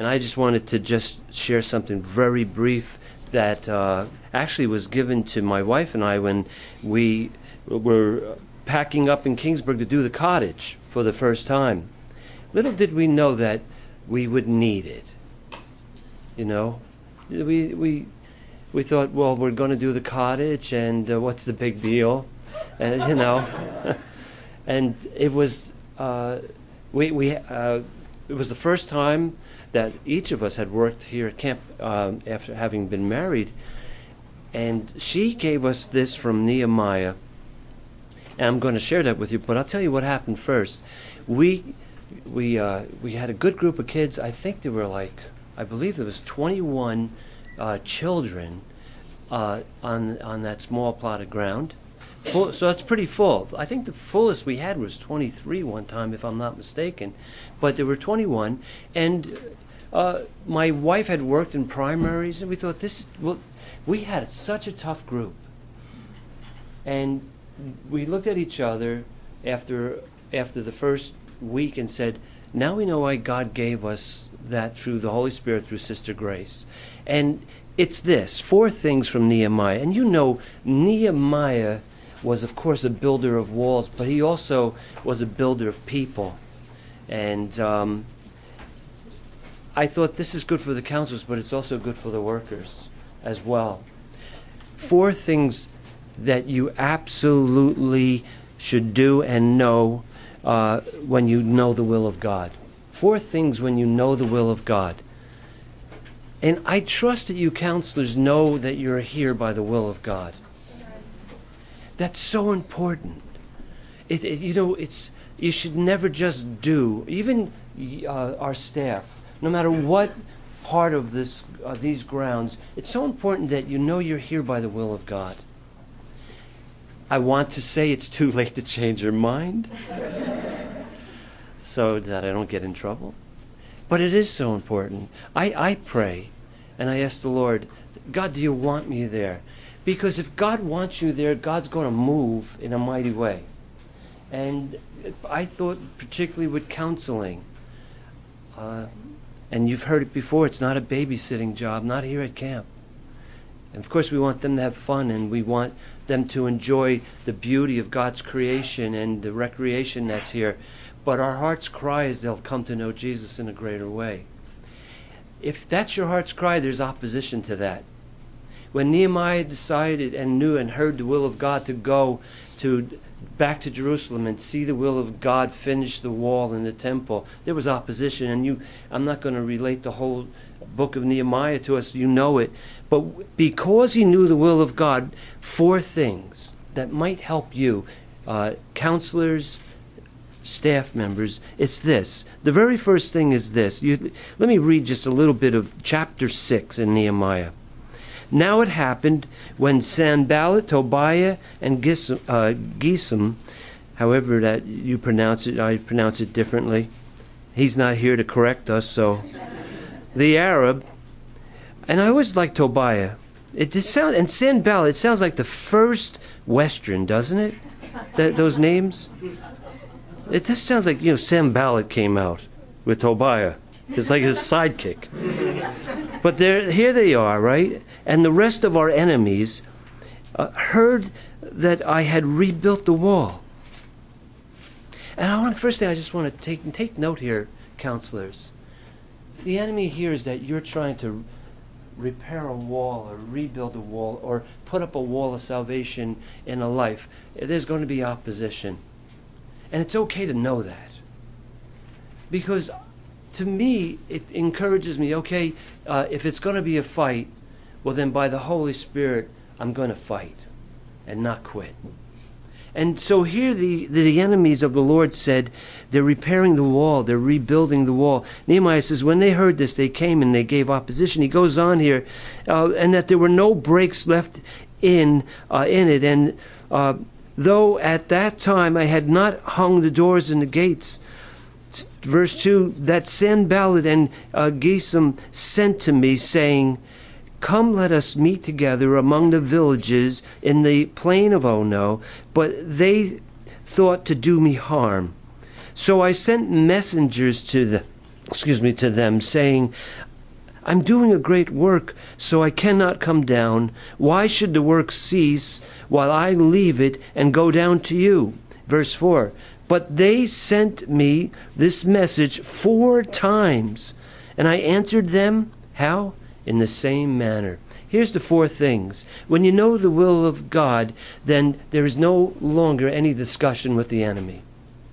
And I just wanted to just share something very brief that actually was given to my wife and I when we were packing up in Kingsburg to do the cottage for the first time. Little did we know that we would need it. You know, we thought, well, we're going to do the cottage, and what's the big deal? You know, and it was it was the first time that each of us had worked here at camp after having been married, and she gave us this from Nehemiah, and I'm going to share that with you. But I'll tell you what happened first. We had a good group of kids. I think there were I believe there was 21 children on that small plot of ground. Full, so it's pretty full. I think the fullest we had was 23 one time, if I'm not mistaken. But there were 21, and my wife had worked in primaries, and we thought we had such a tough group. And we looked at each other after the first week and said, now we know why God gave us that through the Holy Spirit, through Sister Grace. And it's this, 4 things from Nehemiah. And you know, Nehemiah was, of course, a builder of walls, but he also was a builder of people. And I thought this is good for the counselors, but it's also good for the workers as well. 4 things that you absolutely should do and know when you know the will of God. 4 things when you know the will of God. And I trust that you counselors know that you're here by the will of God. That's so important. You should never just do. Even our staff, no matter what part of these grounds, it's so important that you know you're here by the will of God. I want to say it's too late to change your mind, so that I don't get in trouble. But it is so important. I pray, and I ask the Lord, God, do you want me there? Because if God wants you there, God's going to move in a mighty way. And I thought particularly with counseling, and you've heard it before, it's not a babysitting job, not here at camp. And of course we want them to have fun, and we want them to enjoy the beauty of God's creation and the recreation that's here. But our heart's cry is they'll come to know Jesus in a greater way. If that's your heart's cry, there's opposition to that. When Nehemiah decided and knew and heard the will of God to go back to Jerusalem and see the will of God finish the wall and the temple, there was opposition. And I'm not going to relate the whole book of Nehemiah to us, you know it. But because he knew the will of God, 4 things that might help you, counselors, staff members, it's this. The very first thing is this. Let me read just a little bit of chapter 6 in Nehemiah. Now it happened when Sanballat, Tobiah, and Gesem, however that you pronounce it, I pronounce it differently. He's not here to correct us, so the Arab, and I always like Tobiah. And Sanballat, it sounds like the first Western, doesn't it? Those names? It just sounds like, Sanballat came out with Tobiah. It's like his sidekick. But here they are, right? And the rest of our enemies heard that I had rebuilt the wall. And first thing I just want to take note here, counselors. If the enemy hears that you're trying to repair a wall or rebuild a wall or put up a wall of salvation in a life, there's going to be opposition. And it's okay to know that. Because to me, it encourages me, okay, if it's going to be a fight, well then by the Holy Spirit, I'm going to fight and not quit. And so here the enemies of the Lord said, they're repairing the wall, they're rebuilding the wall. Nehemiah says, when they heard this, they came and they gave opposition. He goes on here, and that there were no breaks left in it. And though at that time I had not hung the doors and the gates, verse 2, that Sanballat and Gesem sent to me, saying, come, let us meet together among the villages in the plain of Ono. But they thought to do me harm. So I sent messengers to to them, saying, I'm doing a great work, so I cannot come down. Why should the work cease while I leave it and go down to you? Verse 4, but they sent me this message 4 times, and I answered them, how? In the same manner. Here's the 4 things. When you know the will of God, then there is no longer any discussion with the enemy.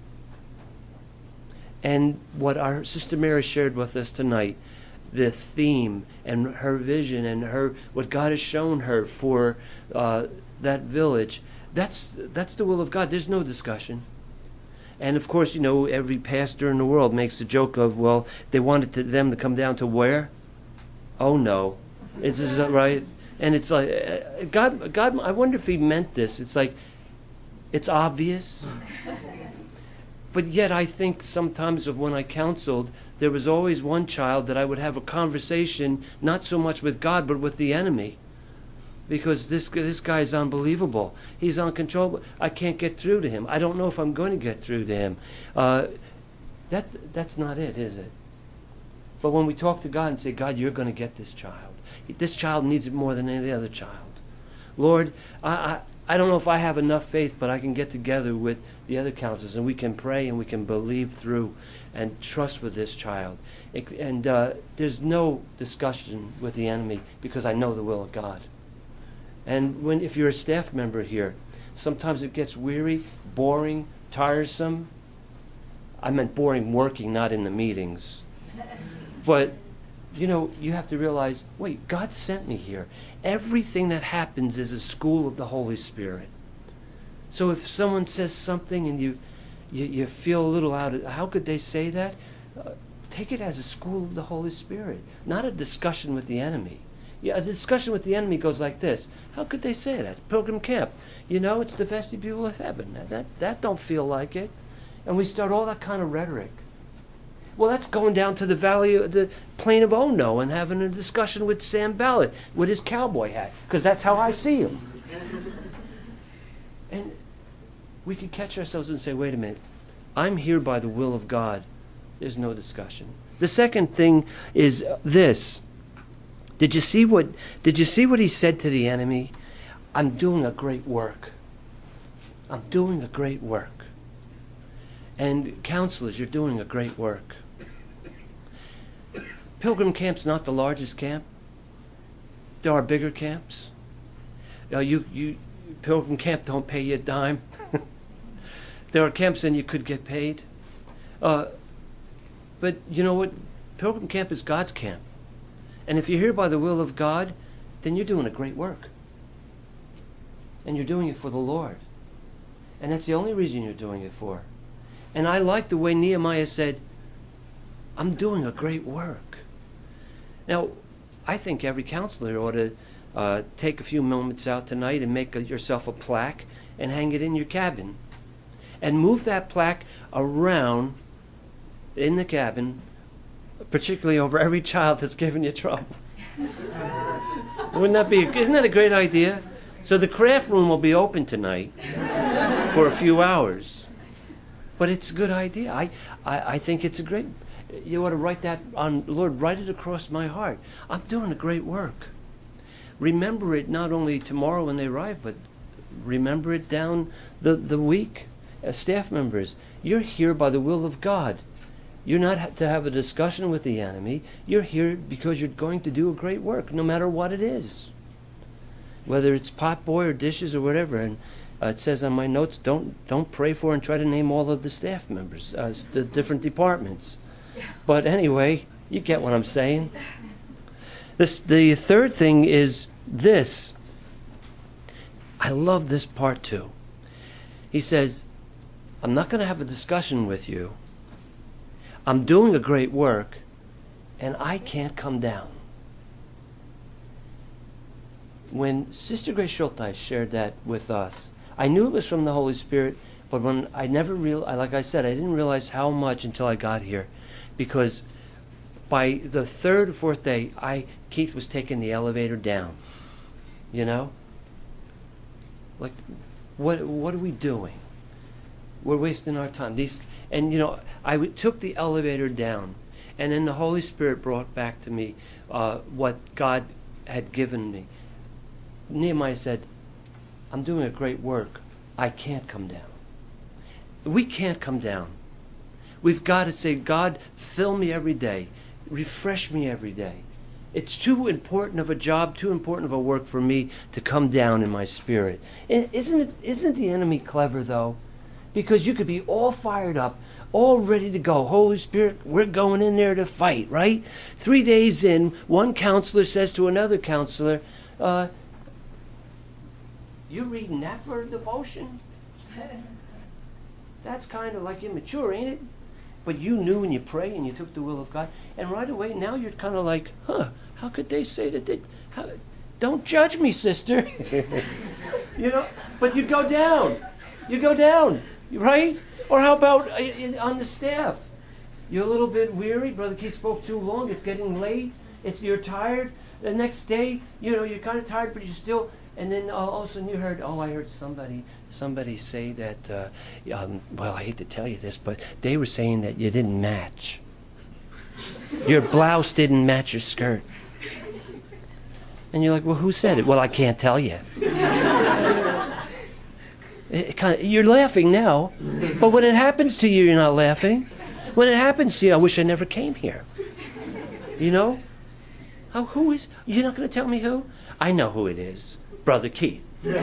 And what our Sister Mary shared with us tonight, the theme and her vision and what God has shown her for that village, that's the will of God. There's no discussion. And of course, every pastor in the world makes a joke of, well, they wanted them to come down to where? Oh no, is that right? And it's like God. I wonder if He meant this. It's like it's obvious. But yet I think sometimes of when I counseled, there was always one child that I would have a conversation, not so much with God, but with the enemy. Because this guy is unbelievable. He's uncontrollable. I can't get through to him. I don't know if I'm going to get through to him. That's not it, is it? But when we talk to God and say, God, you're going to get this child. This child needs it more than any other child. Lord, I don't know if I have enough faith, but I can get together with the other counselors and we can pray and we can believe through and trust with this child. And there's no discussion with the enemy because I know the will of God. And if you're a staff member here, sometimes it gets weary, boring, tiresome. I meant boring working, not in the meetings. But, you have to realize, wait, God sent me here. Everything that happens is a school of the Holy Spirit. So if someone says something and you feel a little out of, how could they say that? Take it as a school of the Holy Spirit, not a discussion with the enemy. Yeah, a discussion with the enemy goes like this. How could they say that? Pilgrim camp. It's the vestibule of heaven. That don't feel like it. And we start all that kind of rhetoric. Well, that's going down to the plain of Ono and having a discussion with Sam Ballard with his cowboy hat, because that's how I see him. And we could catch ourselves and say, wait a minute, I'm here by the will of God. There's no discussion. The second thing is this. Did you see what he said to the enemy? I'm doing a great work. I'm doing a great work. And counselors, you're doing a great work. Pilgrim camp's not the largest camp. There are bigger camps. Pilgrim camp don't pay you a dime. There are camps and you could get paid. But you know what? Pilgrim camp is God's camp. And if you're here by the will of God, then you're doing a great work. And you're doing it for the Lord. And that's the only reason you're doing it for. And I like the way Nehemiah said, I'm doing a great work. Now, I think every counselor ought to take a few moments out tonight and make yourself a plaque and hang it in your cabin. And move that plaque around in the cabin, particularly over every child that's given you trouble. Isn't that a great idea? So the craft room will be open tonight for a few hours. But it's a good idea. I think it's a great... You ought to write that on, Lord, write it across my heart. I'm doing a great work. Remember it not only tomorrow when they arrive, but remember it down the week. As staff members, you're here by the will of God. You're not to have a discussion with the enemy. You're here because you're going to do a great work, no matter what it is. Whether it's potboy or dishes or whatever. And it says on my notes, don't pray for and try to name all of the staff members, the different departments. But anyway, you get what I'm saying. The third thing is this. I love this part too. He says, I'm not going to have a discussion with you. I'm doing a great work, and I can't come down. When Sister Grace Schulteis shared that with us, I knew it was from the Holy Spirit, but when I never realized, like I said, I didn't realize how much until I got here. Because by the third or fourth day, Keith was taking the elevator down. Like, what are we doing? We're wasting our time. I took the elevator down, And then the Holy Spirit brought back to me what God had given me. Nehemiah said, I'm doing a great work. I can't come down. We can't come down. We've got to say, God, fill me every day. Refresh me every day. It's too important of a job, too important of a work for me to come down in my spirit. Isn't the enemy clever, though? Because you could be all fired up, all ready to go. Holy Spirit, we're going in there to fight, right? 3 days in, one counselor says to another counselor, you reading that for a devotion? That's kind of like immature, ain't it? But you knew and you prayed and you took the will of God. And right away, now you're kind of like, how could they say that they... Don't judge me, sister. But you go down. You go down, right? Or how about on the staff? You're a little bit weary. Brother Keith spoke too long. It's getting late. You're tired. The next day, you're kind of tired, but you're still... And then all of a sudden you heard, I heard somebody say that, well, I hate to tell you this, but they were saying that you didn't match. Your blouse didn't match your skirt. And you're like, well, who said it? Well, I can't tell you. You're laughing now, but when it happens to you, you're not laughing. When it happens to you, I wish I never came here. Who is? You're not going to tell me who? I know who it is. Brother Keith.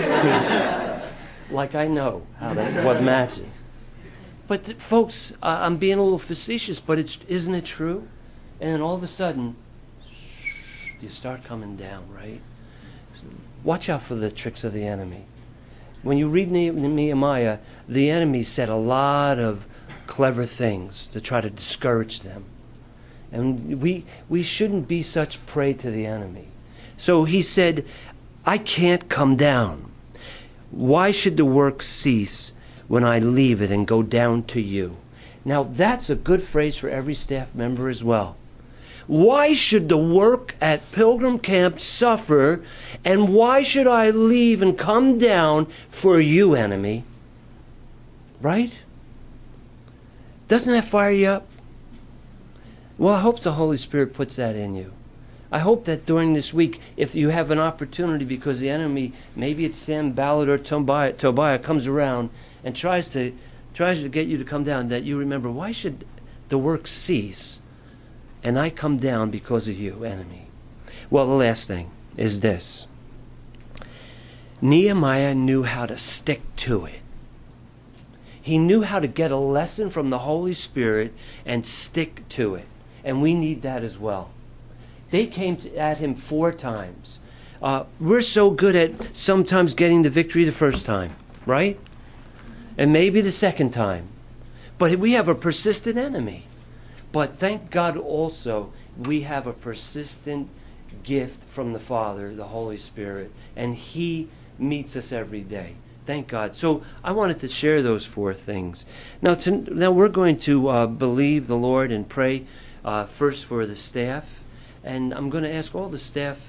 Like I know what matches. But folks, I'm being a little facetious, but isn't it true? And then all of a sudden, you start coming down, right? Watch out for the tricks of the enemy. When you read Nehemiah, the enemy said a lot of clever things to try to discourage them. And we shouldn't be such prey to the enemy. So he said, I can't come down. Why should the work cease when I leave it and go down to you? Now, that's a good phrase for every staff member as well. Why should the work at Pilgrim Camp suffer, and why should I leave and come down for you, enemy? Right? Doesn't that fire you up? Well, I hope the Holy Spirit puts that in you. I hope that during this week, if you have an opportunity, because the enemy, maybe it's Sanballat or Tobiah, comes around and tries to get you to come down, that you remember, why should the work cease and I come down because of you, enemy? Well, the last thing is this. Nehemiah knew how to stick to it. He knew how to get a lesson from the Holy Spirit and stick to it. And we need that as well. They came at him 4 times. We're so good at sometimes getting the victory the first time, right? And maybe the second time. But we have a persistent enemy. But thank God also we have a persistent gift from the Father, the Holy Spirit, and He meets us every day. Thank God. So I wanted to share those 4 things. Now we're going to believe the Lord and pray first for the staff. And I'm going to ask all the staff,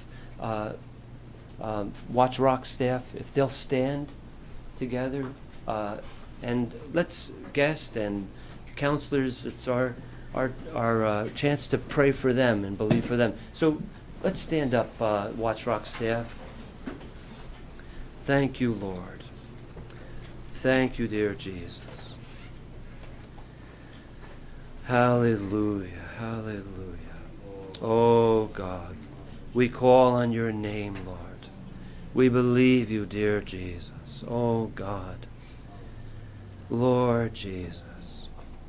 Watch Rock staff, if they'll stand together. And let's, guests and counselors, it's our chance to pray for them and believe for them. So let's stand up, Watch Rock staff. Thank you, Lord. Thank you, dear Jesus. Hallelujah, hallelujah. Oh, God, we call on your name, Lord. We believe you, dear Jesus. Oh, God. Lord Jesus.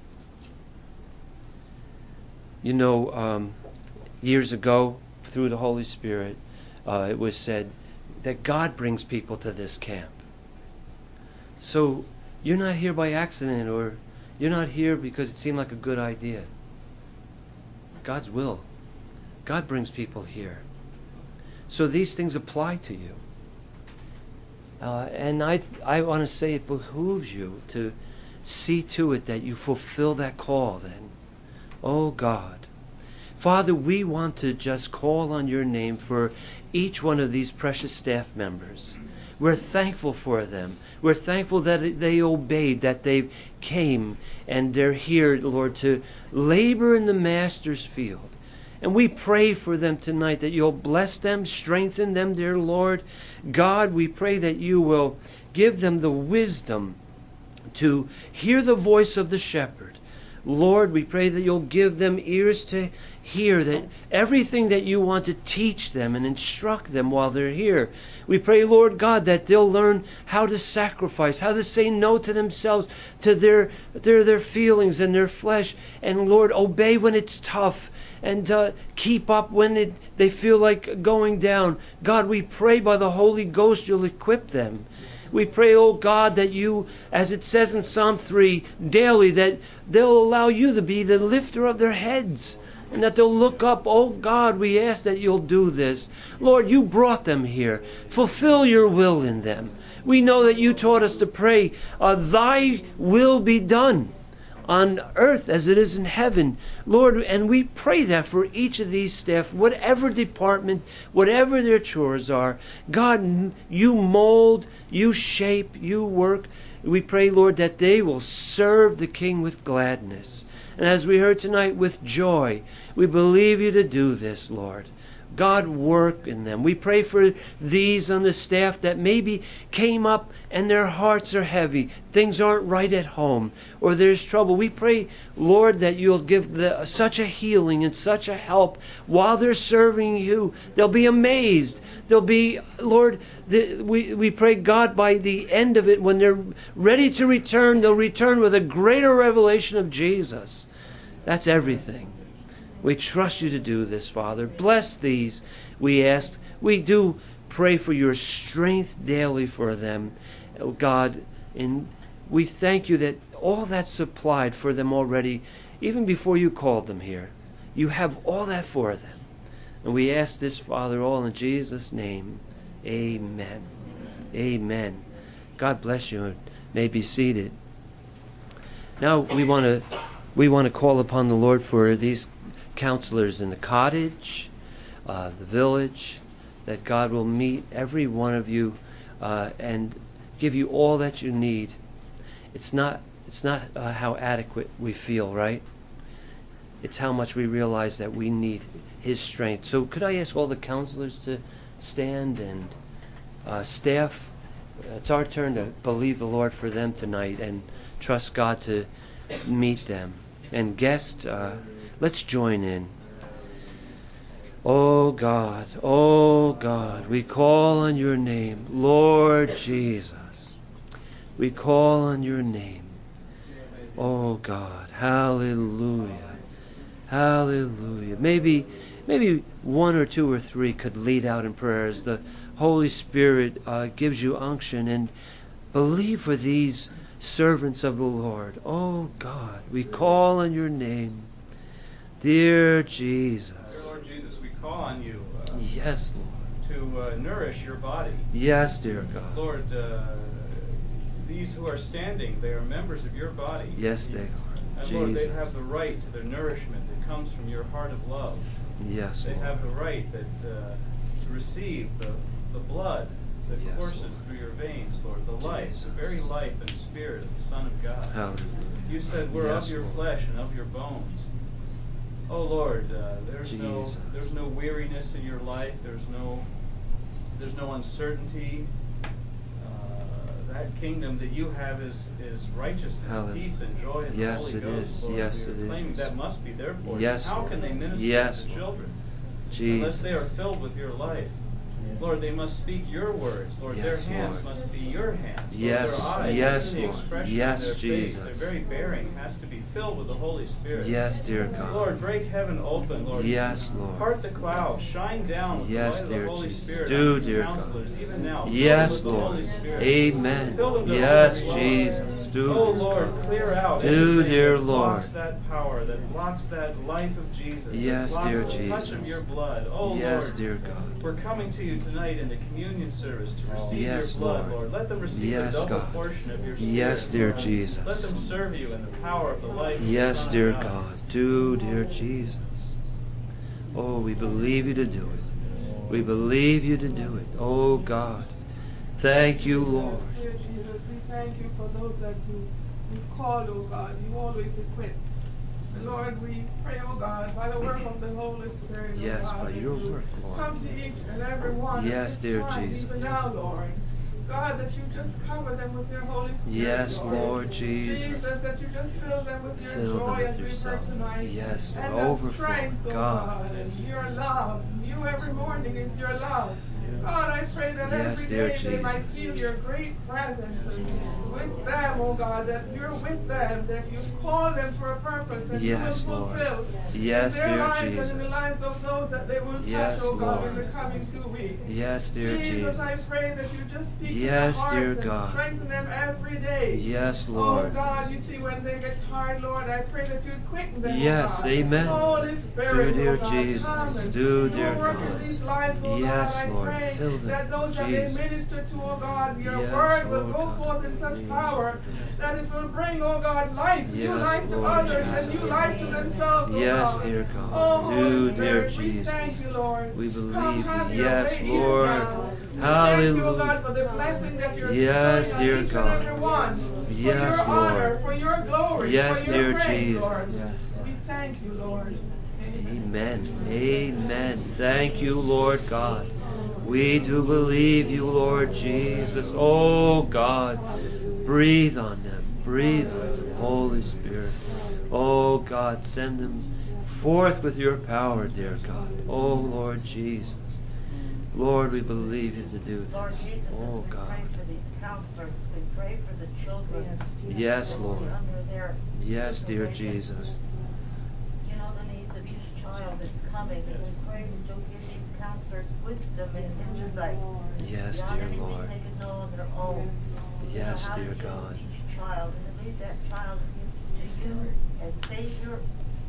Years ago, through the Holy Spirit, it was said that God brings people to this camp. So you're not here by accident, or you're not here because it seemed like a good idea. God's will. God brings people here. So these things apply to you. And I want to say it behooves you to see to it that you fulfill that call then. Oh God. Father, we want to just call on your name for each one of these precious staff members. We're thankful for them. We're thankful that they obeyed, that they came, and they're here, Lord, to labor in the Master's field. And we pray for them tonight that you'll bless them, strengthen them, dear Lord. God, we pray that you will give them the wisdom to hear the voice of the shepherd. Lord, we pray that you'll give them ears to hear, that everything that you want to teach them and instruct them while they're here. We pray, Lord God, that they'll learn how to sacrifice, how to say no to themselves, to their feelings and their flesh, and Lord, obey when it's tough, and keep up when they feel like going down. God, we pray by the Holy Ghost you'll equip them. We pray, oh God, that you, as it says in Psalm 3, daily, that they'll allow you to be the lifter of their heads, and that they'll look up. Oh God, we ask that you'll do this. Lord, you brought them here. Fulfill your will in them. We know that you taught us to pray, thy will be done on earth as it is in heaven. Lord, and we pray that for each of these staff, whatever department, whatever their chores are. God, you mold, you shape, you work. We pray, Lord, that they will serve the King with gladness. And as we heard tonight, with joy. We believe you to do this, Lord. God, work in them. We pray for these on the staff that maybe came up and their hearts are heavy. Things aren't right at home, or there's trouble. We pray, Lord, that you'll give such a healing and such a help while they're serving you. They'll be amazed. They'll be, Lord, we pray, God, by the end of it, when they're ready to return, they'll return with a greater revelation of Jesus. That's everything. We trust you to do this, Father. Bless these, we ask. We do pray for your strength daily for them, oh God. And we thank you that all that's supplied for them already, even before you called them here. You have all that for them. And we ask this, Father, all in Jesus' name. Amen. Amen. God bless you. May be seated. Now we want to call upon the Lord for these counselors in the cottage, the village, that God will meet every one of you and give you all that you need. It's not how adequate we feel, right? It's how much we realize that we need his strength. So could I ask all the counselors to stand, and staff, it's our turn to believe the Lord for them tonight and trust God to meet them. And guests, let's join in. Oh God, we call on your name, Lord Jesus. We call on your name. Oh God, hallelujah, hallelujah. Maybe one or two or three could lead out in prayer as the Holy Spirit gives you unction, and believe for these servants of the Lord. Oh God, we call on your name. Dear Jesus. Dear Lord Jesus, we call on you. Yes, Lord. To nourish your body. Yes, dear God. Lord, these who are standing, they are members of your body. Yes, they are. And Jesus. Lord, they have the right to their nourishment that comes from your heart of love. Yes, They Lord. have the right to receive the blood that Yes, courses Lord. through your veins, Lord, the life, Jesus. the very life and spirit of the Son of God. Hallelujah. You said we're Yes, of your Lord. flesh and of your bones. Oh Lord, there's Jesus. no weariness in your life. There's no uncertainty. That kingdom that you have is righteousness, Hallelujah. peace, and joy in Yes, the it Holy Ghost. is. Lord, Yes, we are it claiming is. that must be their portion. Yes, How Lord. can they minister Yes, to Lord. children Jesus. unless they are filled with your life? Lord, they must speak your words. Lord, Yes, their hands Lord. must be your hands. Yes, Lord, their eyes, yes, the Lord. expression Yes, on their Jesus. face, their very bearing has to be filled with the Holy Spirit. Yes, dear God. Lord, break heaven open, Lord. Yes, Lord. Part the clouds, shine down with Yes, the light of the dear Holy Jesus. Spirit Do, on these dear God. counselors, even now. Fill Yes, them with the Lord. Holy Spirit. Amen. Fill them to Yes, overflow. Jesus. Do. Oh Lord, clear out Do, anything dear that blocks Lord. that power, that blocks that life of Jesus, Yes, that blocks dear the touch Jesus. of your blood. Oh Yes, Lord, dear God. we're coming to you tonight in the communion service to receive Yes, your blood, Lord. Lord. Let them receive Yes, a double God. portion of your Spirit. Yes, dear Lord. Jesus. Let them serve you in the power of the life of the Yes, Son dear of God. Do, dear Jesus. Oh, we believe you to do it. We believe you to do it. Oh, God. Thank you, Lord. Dear Jesus, we thank you for those that you called, oh God. You always equip. Lord, we pray, oh God, by the work of the Holy Spirit, oh Yes, God, by that your you work, Lord. come to each and every one Yes, at dear this time, Jesus. even now, Lord. God, that you just cover them with your Holy Spirit, Yes, Lord Jesus. Jesus, that you just fill them with your Fill them joy with as we've yourself. heard tonight. Yes, and overflow. the strength, oh God. God, and your love. You every morning is your love. God, I pray that Yes, every dear day they might Jesus. feel your great presence with them, oh God, that you're with them, that you've called them for a purpose, and Yes, you will Lord. fulfill Yes, in their dear lives and in the Jesus. lives of those that they will Yes, touch, oh God, Lord. in the coming 2 weeks. Yes, dear Jesus, I Jesus. pray that you just speak Yes, to their dear hearts God. and strengthen them every day. Yes, Oh Lord. God, you see when they get tired, Lord, I pray that you quicken them, Yes, oh God. amen. Holy Spirit, Do, dear oh God, Jesus. come and Do, dear work God. in these lives, oh Yes, God. I Lord. pray Fill them, that those that Jesus. they minister to, oh God, your Yes, word will Lord go God. forth in such power that it will bring, oh God, life, new Yes, life to Lord others and Jesus. new life to themselves, oh Yes, God. dear God. Oh, Holy Do, dear Spirit, we Jesus. thank you, Lord. We Come believe have you. your Yes, way even Lord. now. We Hallelujah. thank you, oh God, for the blessing that you're Yes, bestowing dear on each God. and every one. For Yes, your Lord. honor, for your glory, Yes, for your dear praise, Jesus. Lord. We thank you, Lord. Amen. Amen. Thank you, Lord God. We do believe you, Lord Jesus. Oh God, breathe on them. Breathe on them, Holy Spirit. Oh God, send them forth with your power, dear God. Oh Lord Jesus. Lord, we believe you to do Lord this. Jesus, Oh as we God. pray for these counselors, we pray for the children. Yes, that will be Lord. under their Yes, dear supervision. Jesus. You know the needs of each child that's coming, so we pray that you'll give these counselors wisdom and insight. Yes, beyond dear anything Lord. they could know on their own. Yes, how dear to deal God. with each child and to lead that child to you as Savior,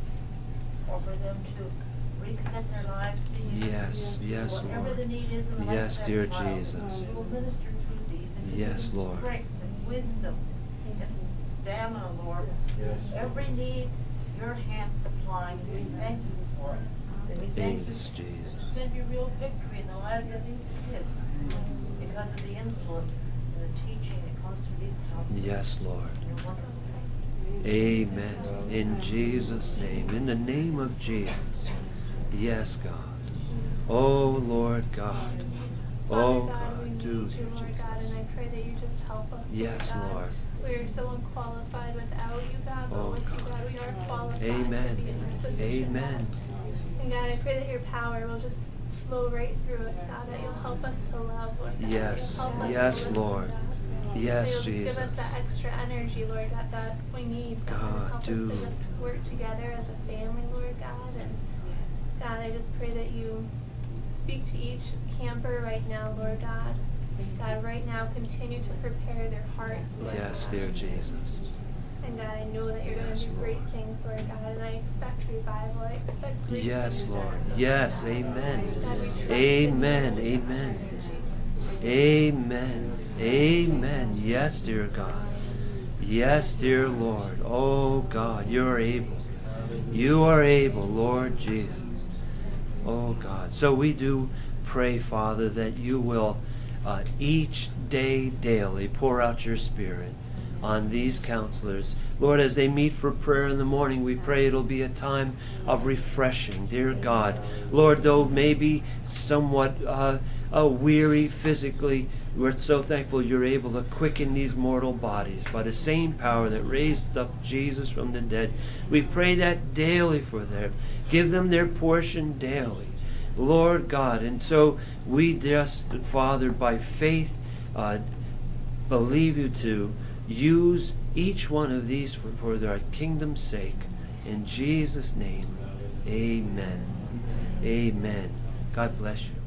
or for them to recommit their lives to you. Yes, yes, Whatever Lord. the need is in the life Yes, of that dear child, Jesus. you will minister through these and give Yes, them Lord. strength and wisdom and stamina, Lord. Every need your hands supply, and we thank you for it. And we thank you. Yes, Jesus. Send you real victory in the lives of these kids because of the influence and the teaching that comes through these counselors. Yes, Lord. In your wonderful name. Amen. In Jesus' name. In the name of Jesus. Yes, God. Oh, Lord God. Oh, Father God, we God. need Do, you, dear Lord God, and Jesus. I pray that you just help us, Yes, Lord God. Lord. We are so unqualified without you, God, but Oh, with you, God. God, we are qualified Amen. to be in this position, Amen. God. And God, I pray that your power will just flow right through us, God, that you'll help us to love, Lord God. Yes. That you'll help us Yes, to listen, Lord. God. Yes, that you'll just give us Jesus. that extra energy, Lord God, that we need, God. God, help do. us to just work together as a family, Lord God. And God, I just pray that you speak to each camper right now, Lord God. God, right now, continue to prepare their hearts, Lord Yes, God. dear Jesus. And God, I know that you're Yes, going to do great Lord. things, Lord God, and I expect revival. I expect great Yes, things to Lord. happen, Yes, God. amen. God, we trust Amen. in you. Amen. In Jesus' name. Amen. Amen. Yes, dear God. Yes, dear Lord. Oh, God, you're able. You are able, Lord Jesus. Oh, God. So we do pray, Father, that you will each day, daily, pour out your Spirit on these counselors. Lord, as they meet for prayer in the morning, we pray it'll be a time of refreshing, dear God. Lord, though maybe somewhat weary physically, we're so thankful you're able to quicken these mortal bodies by the same power that raised up Jesus from the dead. We pray that daily for them. Give them their portion daily, Lord God. And so we just, Father, by faith, believe you to use each one of these for their kingdom's sake. In Jesus' name, amen. Amen. God bless you.